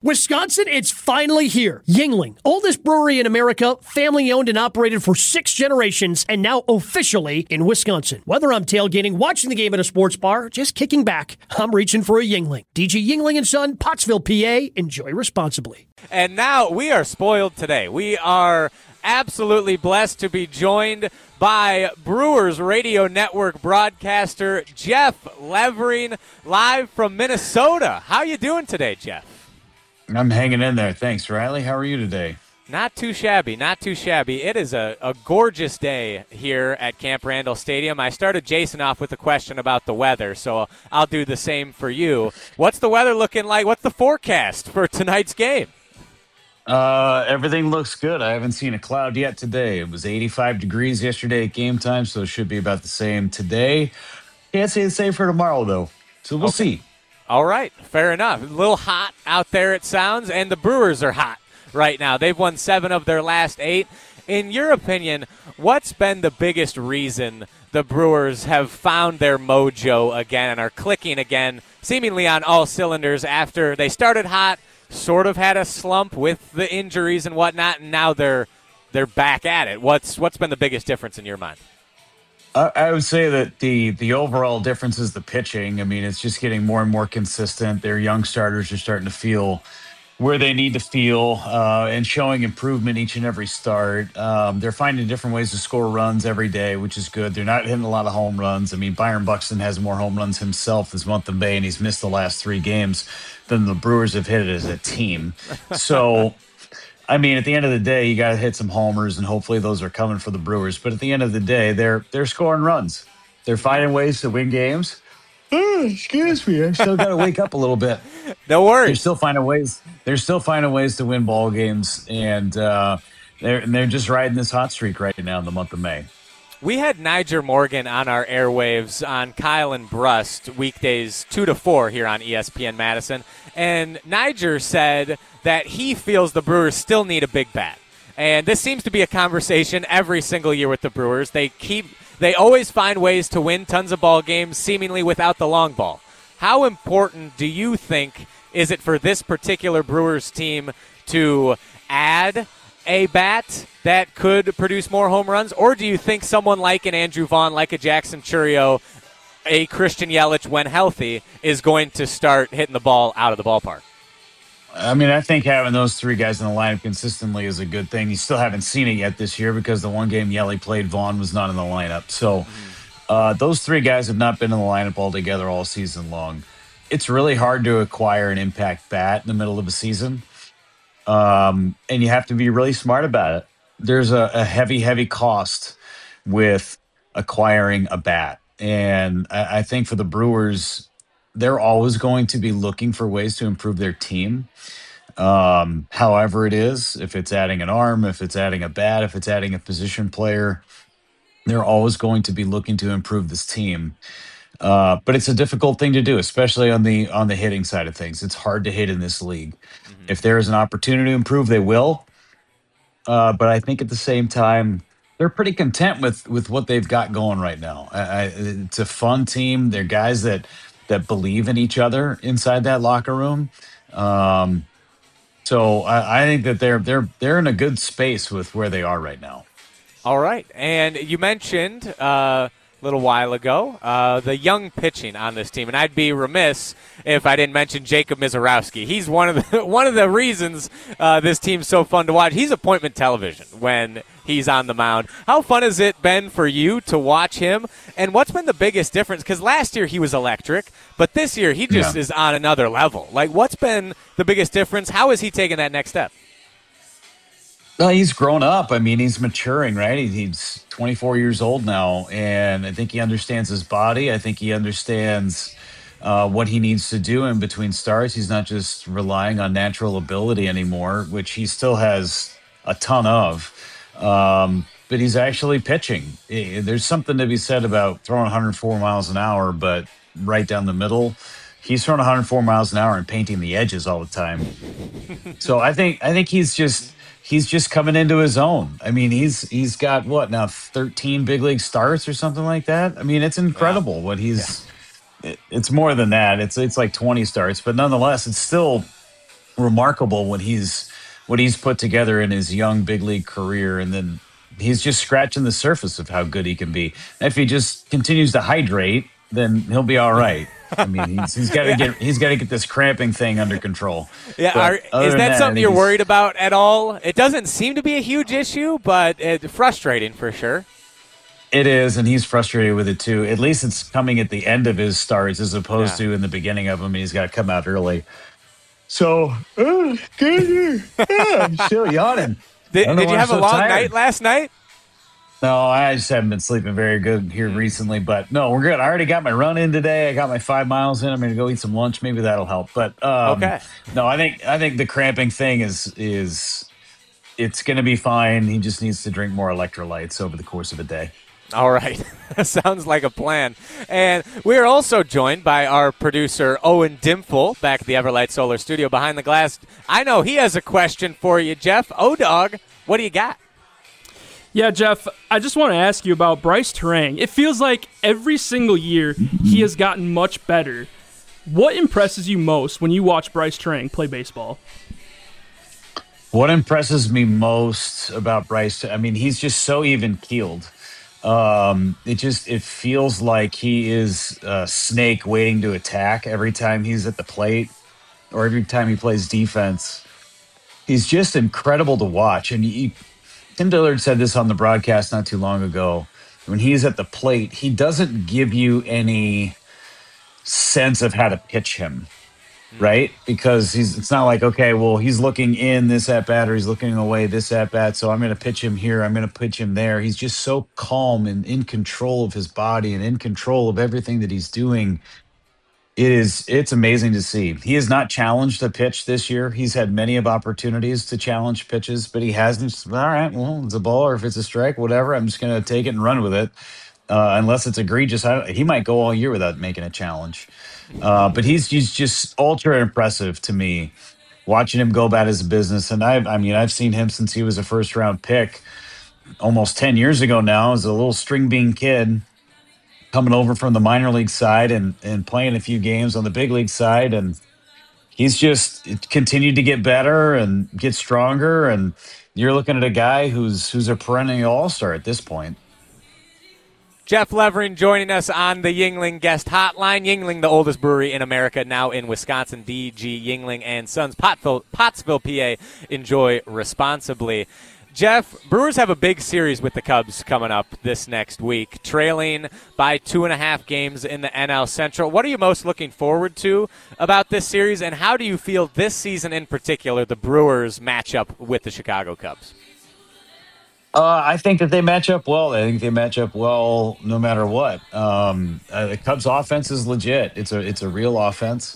Wisconsin, it's finally here. Yuengling, oldest brewery in America, family owned and operated for 6 generations, and now officially in Wisconsin. Whether I'm tailgating, watching the game at a sports bar, just kicking back, I'm reaching for a Yuengling. DG Yuengling & Son, Pottsville, PA. Enjoy responsibly. And now we are spoiled today. We are absolutely blessed to be joined by Brewers Radio Network broadcaster Jeff Levering, live from Minnesota. How you doing today, Jeff? I'm hanging in there. Thanks, Riley. How are you today? Not too shabby, not too shabby. It is a gorgeous day here at Camp Randall Stadium. I started Jason off with a question about the weather, so I'll do the same for you. What's the weather looking like? What's the forecast for tonight's game? Everything looks good. I haven't seen a cloud yet today. It was 85 degrees yesterday at game time, so it should be about the same today. Can't say the same for tomorrow, though, so we'll see. All right, fair enough. A little hot out there, it sounds, and the Brewers are hot right now. They've won 7 of their last 8. In your opinion, what's been the biggest reason the Brewers have found their mojo again and are clicking again, seemingly on all cylinders after they started hot, sort of had a slump with the injuries and whatnot, and now they're back at it? What's been the biggest difference in your mind? I would say that the overall difference is the pitching. I mean, it's just getting more and more consistent. Their young starters are starting to feel where they need to feel and showing improvement each and every start. They're finding different ways to score runs every day, which is good. They're not hitting a lot of home runs. I mean, Byron Buxton has more home runs himself this month of May, and he's missed the last 3 games than the Brewers have hit it as a team. So, I mean, at the end of the day, you got to hit some homers, and hopefully those are coming for the Brewers. But at the end of the day, they're scoring runs. They're finding ways to win games. Oh, excuse me, I still got to wake up a little bit. No worries. They're still finding ways. They're still finding ways to win ball games, and they're just riding this hot streak right now in the month of May. We had Niger Morgan on our airwaves on Kyle and Brust weekdays 2 to 4 here on ESPN Madison, and Niger said that he feels the Brewers still need a big bat. And this seems to be a conversation every single year with the Brewers. They always find ways to win tons of ball games seemingly without the long ball. How important do you think is it for this particular Brewers team to add a bat that could produce more home runs? Or do you think someone like an Andrew Vaughn, like a Jackson Chourio, a Christian Yelich when healthy is going to start hitting the ball out of the ballpark? I mean, I think having those 3 guys in the lineup consistently is a good thing. You still haven't seen it yet this year because the one game Yelly played, Vaughn was not in the lineup. So those 3 guys have not been in the lineup altogether all season long. It's really hard to acquire an impact bat in the middle of a season. And you have to be really smart about it. There's a heavy cost with acquiring a bat. And I think for the Brewers, they're always going to be looking for ways to improve their team. However it is, if it's adding an arm, if it's adding a bat, if it's adding a position player, they're always going to be looking to improve this team. But it's a difficult thing to do, especially on the hitting side of things. It's hard to hit in this league. Mm-hmm. If there is an opportunity to improve, they will. But I think at the same time, they're pretty content with what they've got going right now. It's a fun team. They're guys that believe in each other inside that locker room. So I think that they're in a good space with where they are right now. All right. And you mentioned little while ago, the young pitching on this team. And I'd be remiss if I didn't mention Jacob Mizorowski. He's one of the reasons this team's so fun to watch. He's appointment television when he's on the mound. How fun has it been for you to watch him? And what's been the biggest difference? Because last year he was electric, but this year he just is on another level. Like, what's been the biggest difference? How is he taking that next step? Well, he's grown up. I mean, he's maturing, right? He's 24 years old now, and I think he understands his body. I think he understands what he needs to do in between starts. He's not just relying on natural ability anymore, which he still has a ton of. But he's actually pitching. There's something to be said about throwing 104 miles an hour, but right down the middle. He's throwing 104 miles an hour and painting the edges all the time. So I think he's just coming into his own. I mean, he's got what now 13 big league starts or something like that. I mean, it's incredible what he's. Yeah. It's more than that. It's like 20 starts, but nonetheless, it's still remarkable what he's put together in his young big league career, and then he's just scratching the surface of how good he can be. If he just continues to hydrate, then he'll be all right. I mean, he's got to get this cramping thing under control. Yeah, is that something you're worried about at all? It doesn't seem to be a huge issue, but it's frustrating for sure. It is, and he's frustrated with it too. At least it's coming at the end of his starts as opposed to in the beginning of them, and he's got to come out early. So, good. I'm still yawning. Did you have a long night last night? No, I just haven't been sleeping very good here recently, but no, we're good. I already got my run in today. I got my 5 miles in. I'm going to go eat some lunch. Maybe that'll help. But okay. No, I think the cramping thing is it's going to be fine. He just needs to drink more electrolytes over the course of a day. All right. Sounds like a plan. And we are also joined by our producer, Owen Dimple, back at the Everlight Solar Studio behind the glass. I know he has a question for you, Jeff. O-Dog, what do you got? Yeah, Jeff, I just want to ask you about Brice Turang. It feels like every single year he has gotten much better. What impresses you most when you watch Brice Turang play baseball? What impresses me most about Brice, I mean, he's just so even-keeled. It feels like he is a snake waiting to attack every time he's at the plate or every time he plays defense. He's just incredible to watch. And Tim Dillard said this on the broadcast not too long ago. When he's at the plate, he doesn't give you any sense of how to pitch him, right? Because it's not like, okay, well, he's looking in this at-bat or he's looking away this at-bat, so I'm going to pitch him here, I'm going to pitch him there. He's just so calm and in control of his body and in control of everything that he's doing. It's amazing to see. He has not challenged a pitch this year. He's had many of opportunities to challenge pitches, but he hasn't. All right, well, it's a ball or if it's a strike, whatever. I'm just going to take it and run with it. Unless it's egregious, he might go all year without making a challenge. But he's just ultra impressive to me, watching him go about his business. And I've seen him since he was a first-round pick almost 10 years ago now as a little string bean kid, coming over from the minor league side and playing a few games on the big league side. And he's just continued to get better and get stronger. And you're looking at a guy who's a perennial all-star at this point. Jeff Levering joining us on the Yuengling guest hotline. Yuengling, the oldest brewery in America, now in Wisconsin. D.G. Yuengling and Sons, Pottsville, PA. Enjoy responsibly. Jeff, Brewers have a big series with the Cubs coming up this next week, trailing by 2.5 games in the NL Central. What are you most looking forward to about this series, and how do you feel this season in particular the Brewers match up with the Chicago Cubs? I think that they match up well. I think they match up well no matter what. The Cubs' offense is legit. It's a real offense.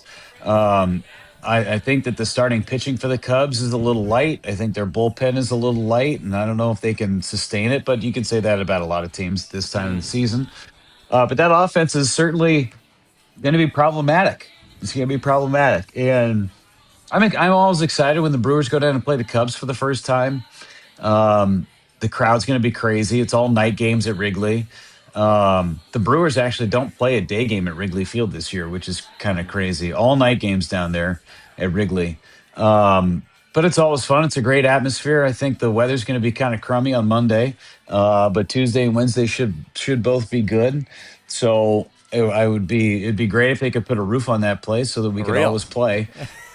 I think that the starting pitching for the Cubs is a little light. I think their bullpen is a little light, and I don't know if they can sustain it, but you can say that about a lot of teams this time of the season. But that offense is certainly going to be problematic. It's going to be problematic. And I'm always excited when the Brewers go down and play the Cubs for the first time. The crowd's going to be crazy. It's all night games at Wrigley. The Brewers actually don't play a day game at Wrigley Field this year, which is kind of crazy. All night games down there at Wrigley. But it's always fun. It's a great atmosphere. I think the weather's going to be kind of crummy on Monday, but Tuesday and Wednesday should both be good. So it'd be great if they could put a roof on that place so that we could always play.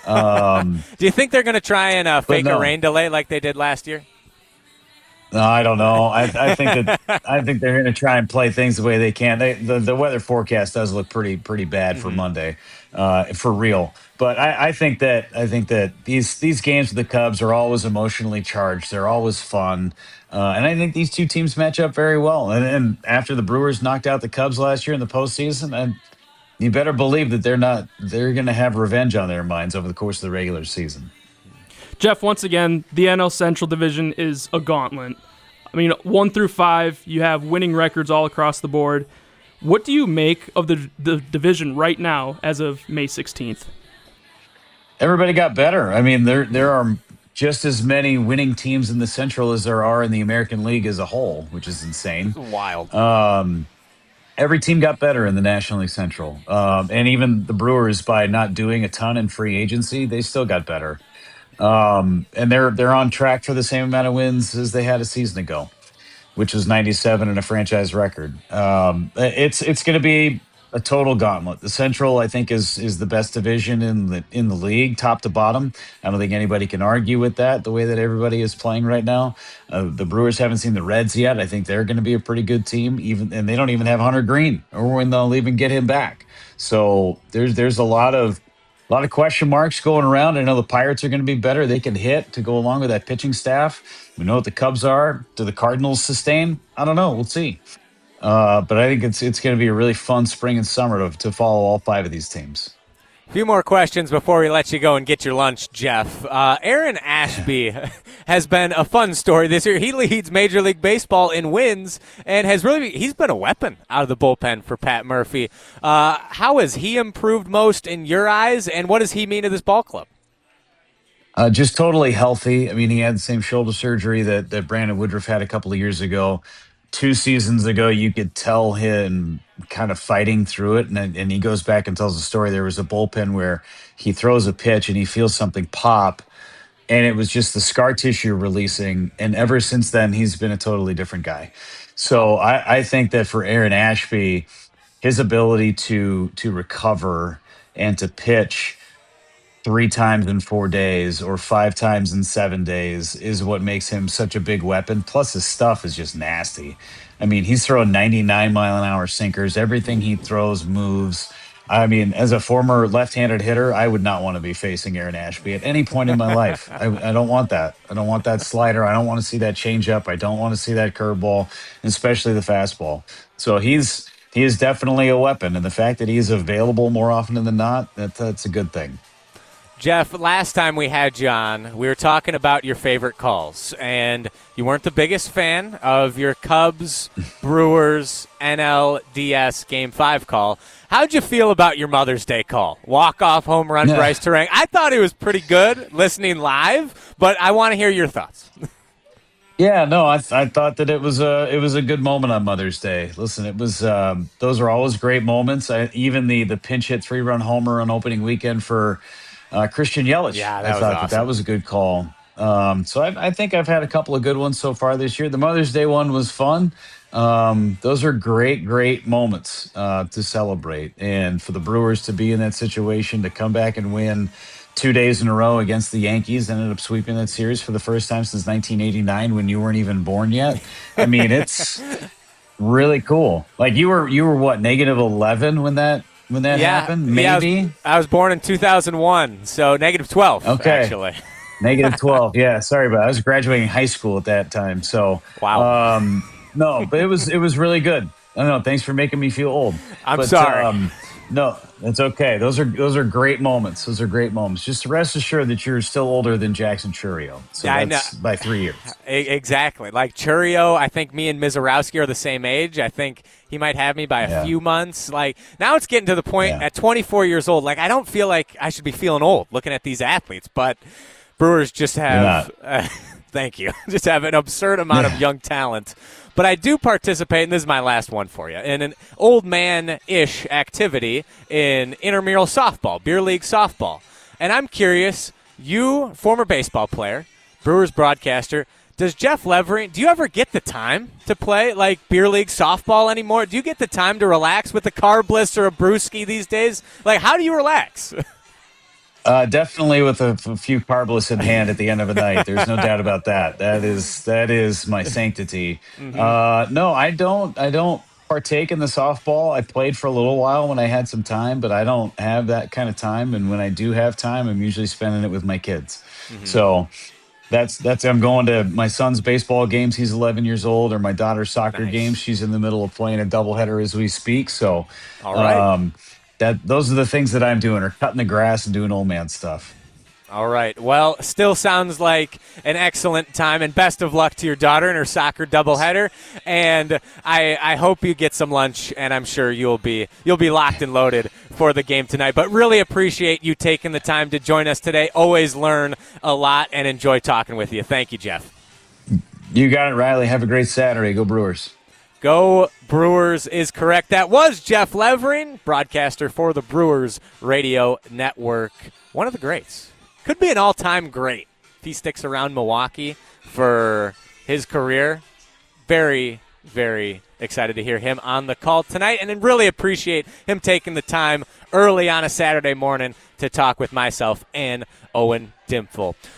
Do you think they're going to try and fake a rain delay like they did last year? No, I don't know. I think they're going to try and play things the way they can. The weather forecast does look pretty bad for Monday, for real. But I think that these games with the Cubs are always emotionally charged. They're always fun, and I think these two teams match up very well. And after the Brewers knocked out the Cubs last year in the postseason, and you better believe that they're going to have revenge on their minds over the course of the regular season. Jeff, once again, the NL Central Division is a gauntlet. I mean, 1 through 5, you have winning records all across the board. What do you make of the division right now as of May 16th? Everybody got better. I mean, there are just as many winning teams in the Central as there are in the American League as a whole, which is insane. Wild. Every team got better in the National League Central. And even the Brewers, by not doing a ton in free agency, they still got better. And they're on track for the same amount of wins as they had a season ago, which was 97 and a franchise record. It's going to be a total gauntlet. The Central, I think, is the best division in the league, top to bottom. I don't think anybody can argue with that. The way that everybody is playing right now, the Brewers haven't seen the Reds yet. I think they're going to be a pretty good team, and they don't even have Hunter Green, or when they'll even get him back. So there's a lot of question marks going around. I know the Pirates are going to be better. They can hit to go along with that pitching staff. We know what the Cubs are. Do the Cardinals sustain? I don't know. We'll see. But I think it's going to be a really fun spring and summer to follow all 5 of these teams. A few more questions before we let you go and get your lunch, Jeff. Aaron Ashby has been a fun story this year. He leads Major League Baseball in wins and he's been a weapon out of the bullpen for Pat Murphy. How has he improved most in your eyes, and what does he mean to this ball club? Just totally healthy. I mean, he had the same shoulder surgery that Brandon Woodruff had a couple of years ago. 2 seasons ago, you could tell him kind of fighting through it. And he goes back and tells the story. There was a bullpen where he throws a pitch and he feels something pop, and it was just the scar tissue releasing. And ever since then, he's been a totally different guy. So I think that for Aaron Ashby, his ability to recover and to pitch 3 times in 4 days or 5 times in 7 days is what makes him such a big weapon. Plus, his stuff is just nasty. I mean, he's throwing 99-mile-an-hour sinkers. Everything he throws moves. I mean, as a former left-handed hitter, I would not want to be facing Aaron Ashby at any point in my life. I don't want that. I don't want that slider. I don't want to see that changeup. I don't want to see that curveball, especially the fastball. So he is definitely a weapon, and the fact that he's available more often than not, that's a good thing. Jeff, last time we had you on, we were talking about your favorite calls, and you weren't the biggest fan of your Cubs, Brewers, NLDS Game 5 call. How'd you feel about your Mother's Day call? Walk-off home run, Bryce Turang. I thought it was pretty good listening live, but I want to hear your thoughts. Yeah, no, I thought that it was a good moment on Mother's Day. Listen, it was those are always great moments. Even the pinch hit 3-run homer on opening weekend for Christian Yelich. Yeah, I thought that was a good call. So I think I've had a couple of good ones so far this year. The Mother's Day one was fun. Those are great moments to celebrate. And for the Brewers to be in that situation, to come back and win 2 days in a row against the Yankees, ended up sweeping that series for the first time since 1989 when you weren't even born yet. I mean, it's really cool. Like you were what, -11 when that happened? Maybe? Yeah, I was born in 2001, so -12, actually. -12, yeah. Sorry about it. I was graduating high school at that time. So, wow. No, but it was really good. I don't know. Thanks for making me feel old. I'm sorry. No, that's okay. Those are great moments. Those are great moments. Just rest assured that you're still older than Jackson Chourio. So yeah, that's by 3 years. Exactly. Like Chourio, I think me and Mizorowski are the same age. I think he might have me by a few months. Like now it's getting to the point at 24 years old. Like I don't feel like I should be feeling old looking at these athletes, but Brewers just have thank you. Just have an absurd amount of young talent. But I do participate, and this is my last one for you, in an old man-ish activity in intramural softball, beer league softball. And I'm curious, you, former baseball player, Brewers broadcaster, does Jeff Levering, do you ever get the time to play like beer league softball anymore? Do you get the time to relax with a Carbliss or a brewski these days? Like, how do you relax? Definitely with a few Carbliss in hand at the end of the night. There's no doubt about that. That is my sanctity. Mm-hmm. No, I don't partake in the softball. I played for a little while when I had some time, but I don't have that kind of time. And when I do have time, I'm usually spending it with my kids. Mm-hmm. So that's I'm going to my son's baseball games. He's 11 years old, or my daughter's soccer games. She's in the middle of playing a doubleheader as we speak. So, all right. Those are the things that I'm doing, or cutting the grass and doing old man stuff. All right. Well, still sounds like an excellent time, and best of luck to your daughter in her soccer doubleheader. And I hope you get some lunch, and I'm sure you'll be locked and loaded for the game tonight. But really appreciate you taking the time to join us today. Always learn a lot and enjoy talking with you. Thank you, Jeff. You got it, Riley. Have a great Saturday. Go Brewers. Go Brewers is correct. That was Jeff Levering, broadcaster for the Brewers Radio Network. One of the greats. Could be an all-time great if he sticks around Milwaukee for his career, very, very excited to hear him on the call tonight, and really appreciate him taking the time early on a Saturday morning to talk with myself and Owen Dimful.